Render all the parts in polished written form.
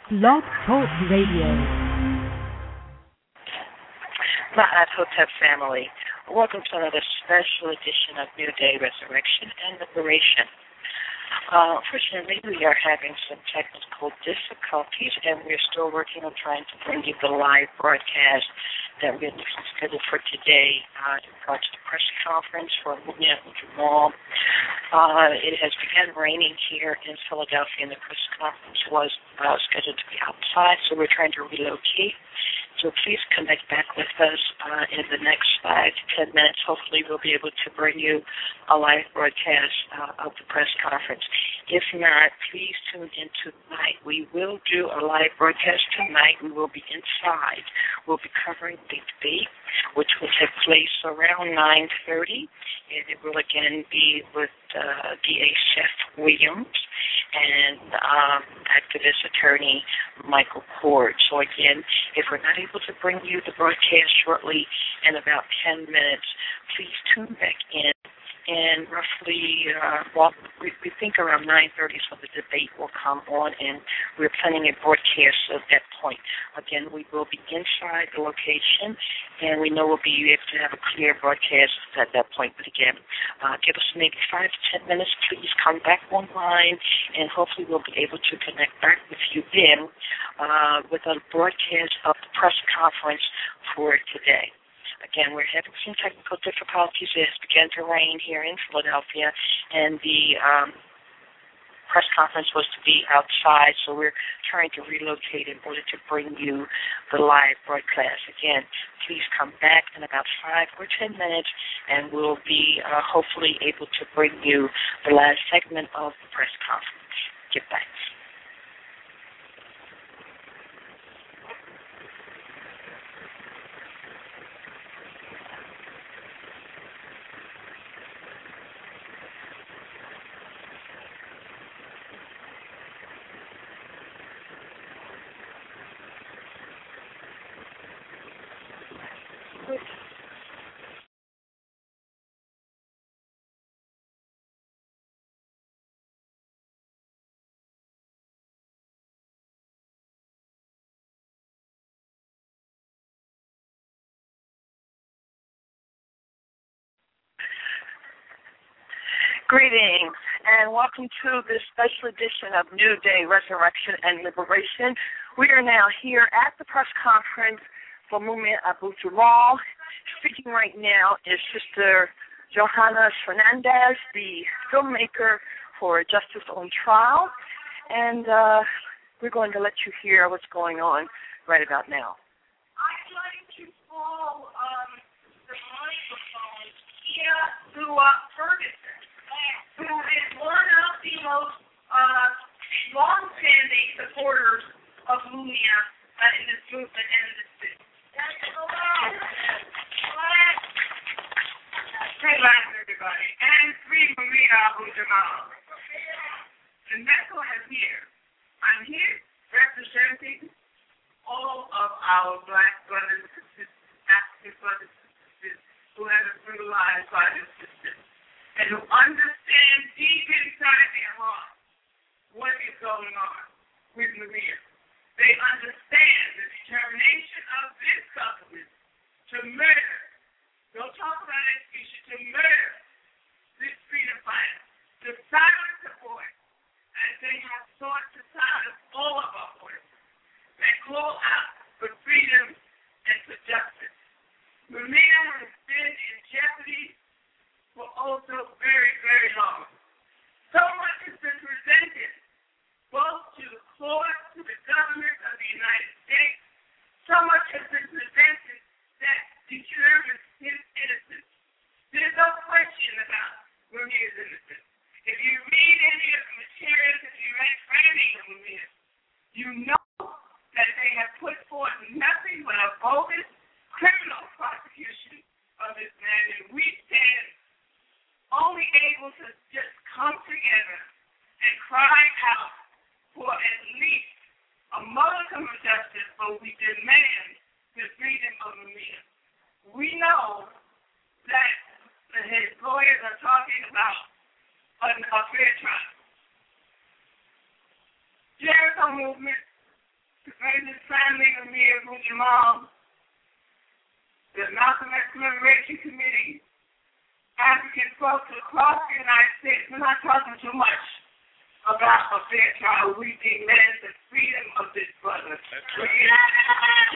Blog Talk Radio. Ma'at Hotep family, welcome to another special edition of New Day Resurrection and Liberation. Unfortunately, we are having some technical difficulties, and we're still working on trying to bring you the live broadcast that we had scheduled for today in regards to the press conference for Mumia Jamal. It has begun raining here in Philadelphia, and the press conference was scheduled to be outside, so we're trying to relocate. So please connect back with us in the next 5 to 10 minutes. Hopefully we'll be able to bring you a live broadcast of the press conference. If not, please tune in tonight. We will do a live broadcast tonight. We will be inside. We'll be covering the debate, which will take place around 9:30, and it will again be with DA Seth Williams and activist attorney Michael Cord. So again, if we're not able to bring you the broadcast shortly in about 10 minutes, please tune back in. And roughly, we think around 9:30, so the debate will come on, and we're planning a broadcast at that point. Again, we will be inside the location, and we know we'll be able to have a clear broadcast at that point. But again, give us maybe 5 to 10 minutes. Please come back online, and hopefully we'll be able to connect back with you then with a broadcast of the press conference for today. Again, we're having some technical difficulties. It has begun to rain here in Philadelphia, and the press conference was to be outside, so we're trying to relocate in order to bring you the live broadcast. Again, please come back in about 5 or 10 minutes, and we'll be hopefully able to bring you the last segment of the press conference. Get back. Greetings, and welcome to this special edition of New Day Resurrection and Liberation. We are now here at the press conference for Mumia Abu Jamal. Speaking right now is Sister Johanna Fernandez, the filmmaker for Justice on Trial, and we're going to let you hear what's going on right about now. I'd like to call the microphone here to Ferguson, who is one of the most long-standing supporters of Mumia in this movement and in this city. Relax, everybody. And free Mumia Abu Jamal. And that's why I'm here. I'm here representing all of our black brothers and sisters, African brothers and sisters who have been brutalized by this system, and who understand deep inside their heart what is going on with Maria. They understand the determination of this government to murder, don't talk about execution, to murder this freedom fighter, to silence the voice, as they have sought to silence all of our voices, that call out for freedom and for justice. Maria has been in jeopardy for also very, very long. So much has been presented, both to the court, to the government of the United States. So much has been presented that determines his innocence. There's no question about Maria's innocence. If you read any of the materials, if you read framing of Maria, you know that they have put forth nothing but a bogus criminal prosecution of this man, and we stand only able to just come together and cry out for at least a modicum of justice, but we demand the freedom of Maria. We know that his lawyers are talking about a fair trial. Jericho movement the greatest family of me and Jamal, the Malcolm X Liberation Committee, African folks across the United States. We're not talking too much about a fair trial. We demand the freedom of this brother. That's right.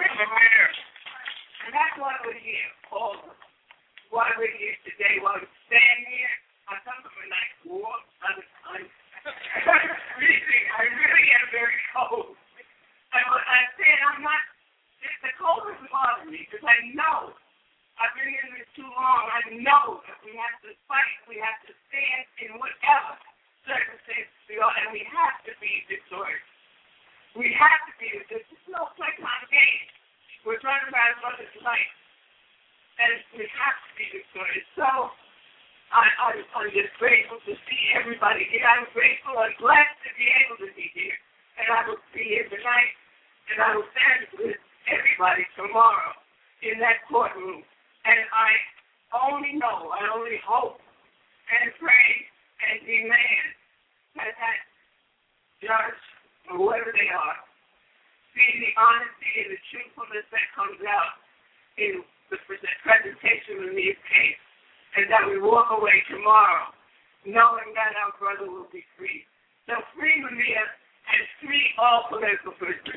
And that's why we're here, all of us. Why we're here today, why we stand here. I come from a nice war. I'm freezing. I really am very cold. And what I said, I'm not, the cold doesn't bother me because I know I've been in this too long. I know that we have to fight. We have to stand in whatever circumstances we are, and we have to be victorious. We have to be. This is no playtime game. We're trying to find brother's life, and we have to be victorious. So I'm just grateful to see everybody here. I'm grateful and blessed to be able to be here, and I will be here tonight, and I will stand with everybody tomorrow in that courtroom. And I only know, I only hope and pray and demand that that judge, or whoever they are, see the honesty and the truthfulness that comes out in the presentation of this case, and that we walk away tomorrow knowing that our brother will be free. So free Mumia and free all political prisoners.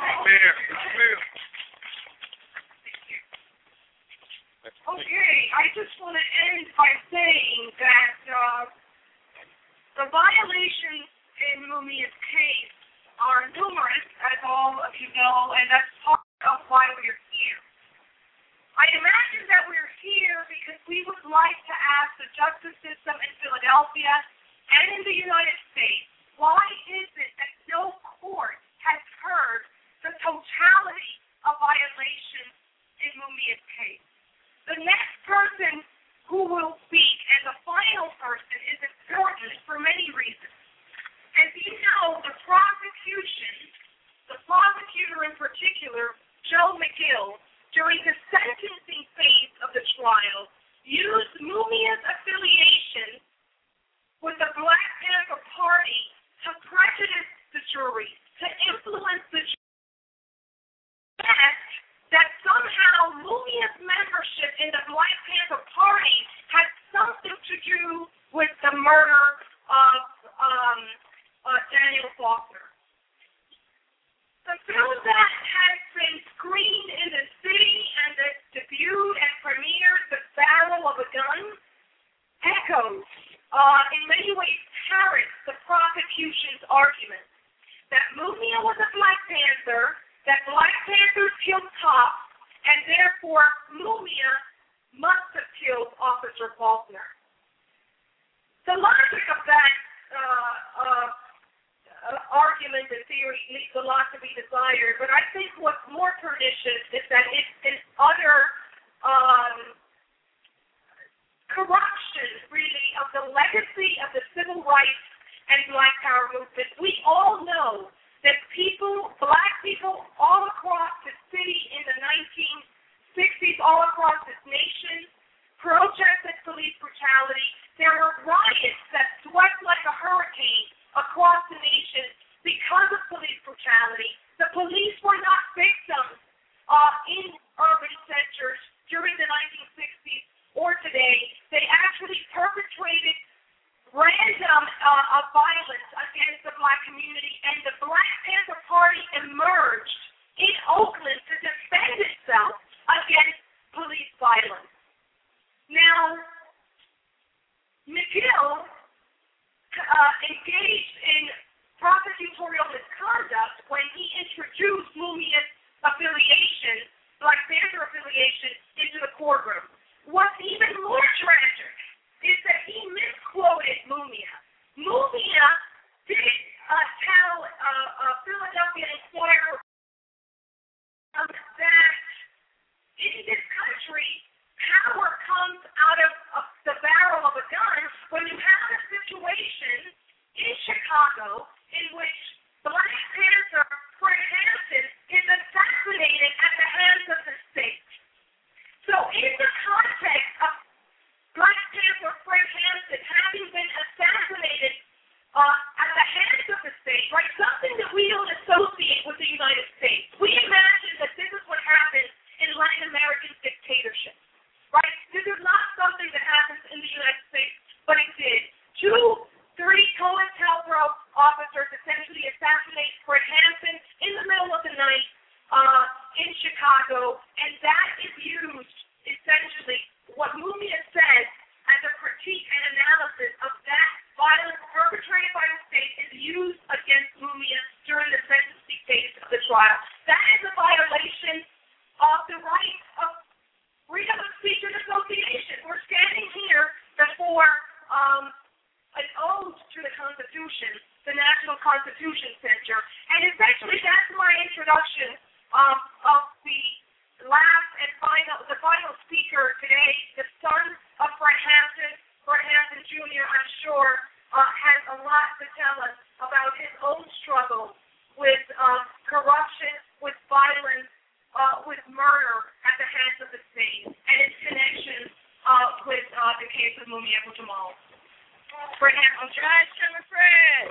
Okay, I just want to end by saying that the violations in Mumia's case are numerous, as all of you know, and that's part of why we're here. I imagine that we're here because we would like to ask the justice system in Philadelphia and in the United States, why is it that no court has heard the totality of violations in Mumia's case? The next person who will speak as a final person is important for many reasons. As you know, the prosecutor in particular, Joe McGill, during the sentencing phase of the trial, used Mumia's affiliation with the Black Panther Party to prejudice the jury, to influence the jury. That somehow Mumia's membership in the Black Panther Party had something to do with the murder of Daniel Faulkner. The film that has been screened in the city and that debuted and premiered, The Barrel of a Gun, echoes, in many ways parrots the prosecution's argument that Mumia was a Black Panther, that Black Panthers killed cops, and therefore Mumia must have killed Officer Faulkner. The logic of that argument and theory leaves a lot to be desired, but I think what's more pernicious is that it's an utter corruption, really, of the legacy of the civil rights and Black Power movement. We all know that Black people all across the city in the 1960s, all across this nation, protested police brutality. There were riots that swept like a hurricane across the nation because of police brutality. The police were not victims in urban centers during the 1960s or today. They actually perpetrated random violence against the Black community, and the Black Panther Party emerged in Oakland to defend itself against police violence. Now, McGill engaged in prosecutorial misconduct when he introduced Mumia's affiliation, Black Panther affiliation, into the courtroom. What's even more tragic is that he misquoted Mumia. Mumia did tell Philadelphia Inquirer that in this country, power comes out of the barrel of a gun when you have a situation in Chicago in which Black Panther Fred Hampton is assassinated at the hands of the state. So in the context of Black Panther Fred Hampton having been assassinated at the hands of the state, like something that we don't associate with the trial. That is a violation of the right of freedom of speech and association. We're standing here before an ode to the Constitution, the National Constitution Center, and essentially that's my introduction of the last and final speaker today, the son of Fred Hampton. Fred Hampton Jr., I'm sure, has a lot to tell us about his own struggle with corruption, with violence, with murder at the hands of the state, and its connection with the case of Mumia Abu-Jamal. Fred Hampton, Chairman Fred.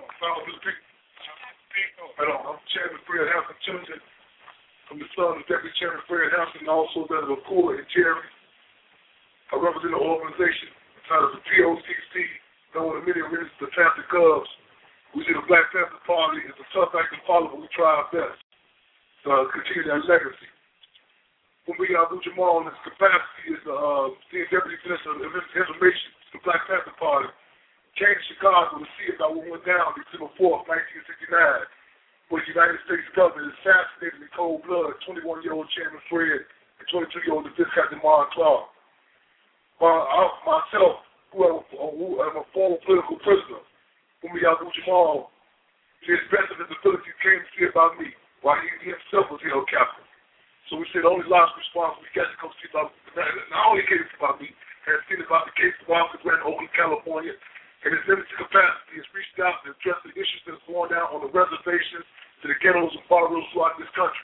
I'm Chairman Fred Hampton Jr. I'm the son of Deputy Chairman Fred Hampton, and also that of Akua and Jerry. I represent an organization entitled the POCC, known in many areas as the Panther Cubs. We see the Black Panther Party is a tough act to follow, but we try our best to continue that legacy. Mumia Abu-Jamal in his capacity as the Deputy Minister of Information to the Black Panther Party came to Chicago to see about what went down December 4th, 1969, where the United States government assassinated in cold blood 21-year-old Chairman Fred and 22-year-old Captain Mark Clark. Myself, who am a former political prisoner, Mumia Abu-Jamal, to his best of his ability, came to see about me while he himself was held captive. So we said the only logical response we got to come see about, not only came to see about me, has seen about the case of Walter Grant in Oakland, California, and his limited capacity has reached out to address the issues that are going down on the reservations, to the ghettos and barrios throughout this country.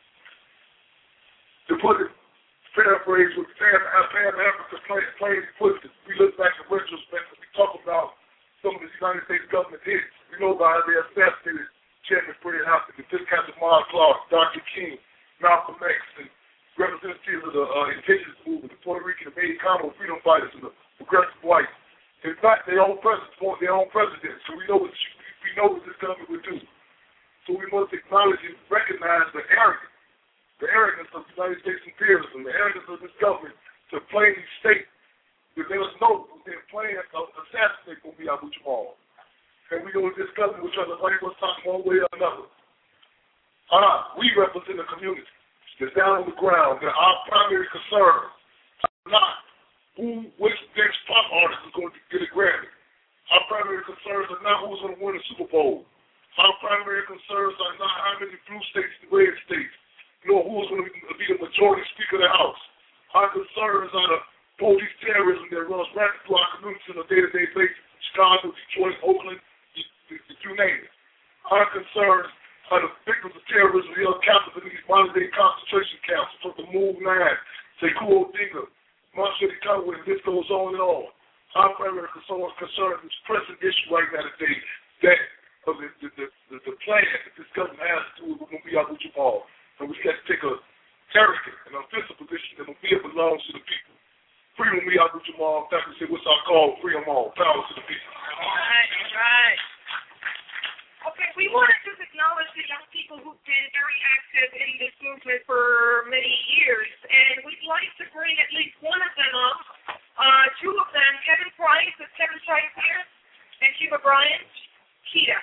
To put it, paraphrase with Pan Africa's plain put it, we look back in retrospect and we talk about some of the United States government hits. We know about how they assassinated Chairman Fred Hampton, the Captain Mark Clark, Dr. King, Malcolm X, and representatives of the indigenous movement, the Puerto Rican and Americano freedom fighters, and the progressive whites. In fact, their own presidents want their own president, so we know what this government would do. So we must acknowledge and recognize the arrogance of the United States imperialism, the arrogance of this government to plainly state that they must know they're planning to assassinate Mumia Abu-Jamal. And we know this government will try to blame us one way or another. We represent a community that's down on the ground, that our primary concerns are not which next pop artist is going to get a Grammy. Our primary concerns are not who's going to win the Super Bowl. Our primary concerns are not how many blue states and red states, nor who's going to be the majority speaker of the House. Our concerns are the police terrorism that runs rampant through our communities on a day-to-day basis. Chicago, Detroit, Oakland, you name it. Our concerns are the victims of terrorism held captive in these modern-day concentration camps from the Move 9, Sekou Odinga, Marshall Conway, and this goes on and on. Our primary concern is pressing issue right now today, that of the plan that this government has to do with Mumia Abu-Jamal. And we got to take a arrogant and offensive position that Mumia belongs to the people. Free Mumia Abu-Jamal. In fact, we say, what's our call? Free them all. Power to the people. All right. Okay, we want to just acknowledge the young people who've been very active in this movement for many years, and we'd like to bring at least one of them up. Two of them, Kevin Price, is Kevin Price here? And Cuba Bryant? Kita.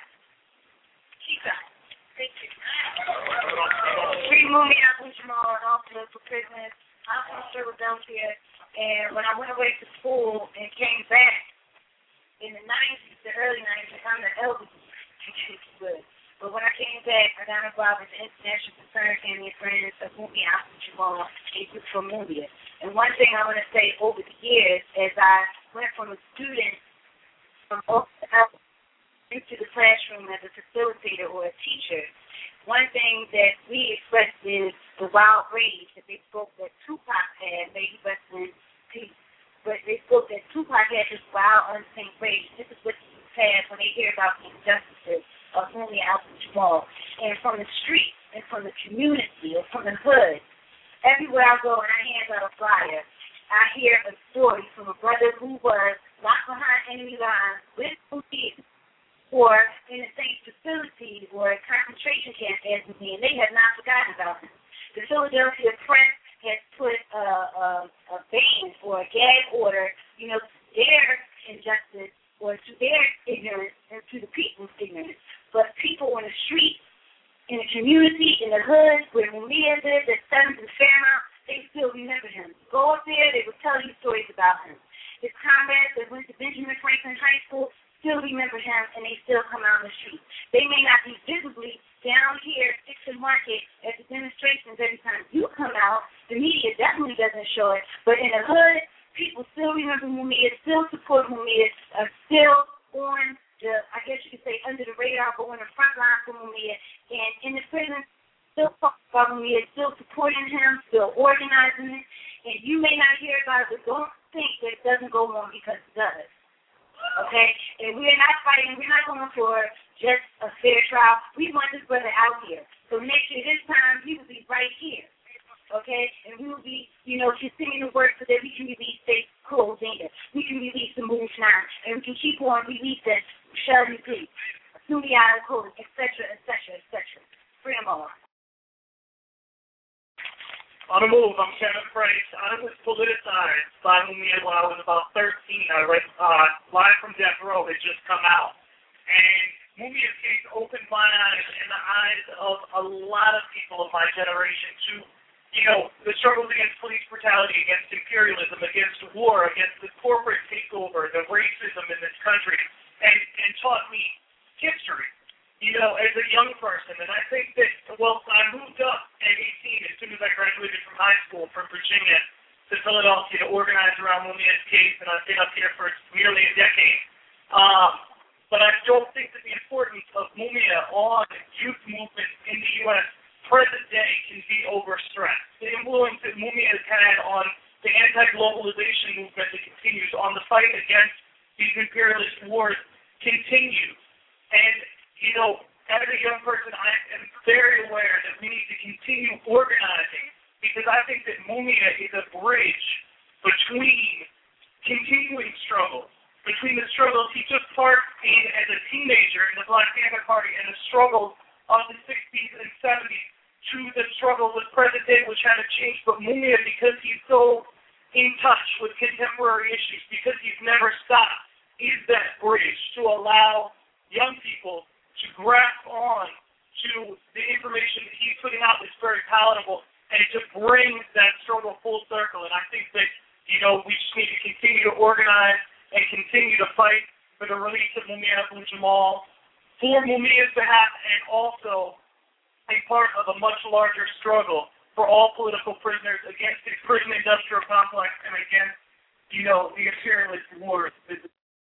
Thank you. Free Mumia Abu-Jamal and all political prisoners. I'm from Philadelphia, and when I went away to school and came back in the 90s, the early 90s, I'm the eldest. But when I came back, I got involved with the International Concerned Family and Friends of Mumia Abu-Jamal, a group from Mumia. And one thing I want to say over the years, as I went from a student from Oakland into the classroom as a facilitator or a teacher, one thing that we expressed is the wild rage that they spoke that Tupac had, maybe rest in peace, but they spoke that Tupac had this wild, untamed rage. This is what past when they hear about the injustices of Mumia Abu-Jamal. And from the street and from the community or from the hood, everywhere I go and I hand out a flyer, I hear a story from a brother who was locked behind enemy lines with police or in the same facility or a concentration camp as me, and they have not forgotten about him. The Philadelphia Press has put a ban or a gag order, to their injustice or to their ignorance and to the people's ignorance. But people on the street in the community, in the hood, where Mumia lived at 7th and Fairmount, they still remember him. Go up there, they will tell you stories about him. His comrades that went to Benjamin Franklin High School still remember him, and they still come out on the street. They may not be visibly down here at Dixon Market at the demonstrations every time you come out. The media definitely doesn't show it. But in the hood, people still remember Mumia, still support Mumia, still on the, I guess you could say, under the radar, but on the front line for Mumia. And in the prison, still talking about Mumia, still supporting him, still organizing it. And you may not hear about it, but don't think that it doesn't go on, because it does. Okay? And we're not fighting, we're not going for just a fair trial. We want this brother out here. So next year, this time, he will be right here. Okay? And we will be, continuing to work so that we can release State Code Data. We can release the Move 9. And we can keep on releasing Shelby P, Sumiata Code, etc., etc., etc. Free them all. On the Move, I'm Kevin Price. I was politicized by Mumia when I was about 13. I read Live from Death Row had just come out. And Mumia's case opened my eyes and the eyes of a lot of people of my generation to, the struggles against police brutality, against imperialism, against war, against the corporate takeover, the racism in this country, and taught me history. As a young person, and I think that, I moved up at 18 as soon as I graduated from high school from Virginia to Philadelphia to organize around Mumia's case, and I've been up here for nearly a decade. But I don't think that the importance of Mumia on youth movements in the U.S. present day can be overstressed. The influence that Mumia has had on the anti-globalization movement that continues, on the fight against these imperialist wars continues. And as a young person, I am very aware that we need to continue organizing, because I think that Mumia is a bridge between continuing struggles, between the struggles he took part in as a teenager in the Black Panther Party and the struggles of the 60s and 70s to the struggle with present day, which had to change. But Mumia, because he's so in touch with contemporary issues, because he's never stopped, is that bridge to allow young people to grasp on to the information that he's putting out that's very palatable, and to bring that struggle full circle. And I think that, we just need to continue to organize and continue to fight for the release of Mumia Abu Jamal, for Mumia's behalf, and also a part of a much larger struggle for all political prisoners against the prison industrial complex and against, the imperialist wars.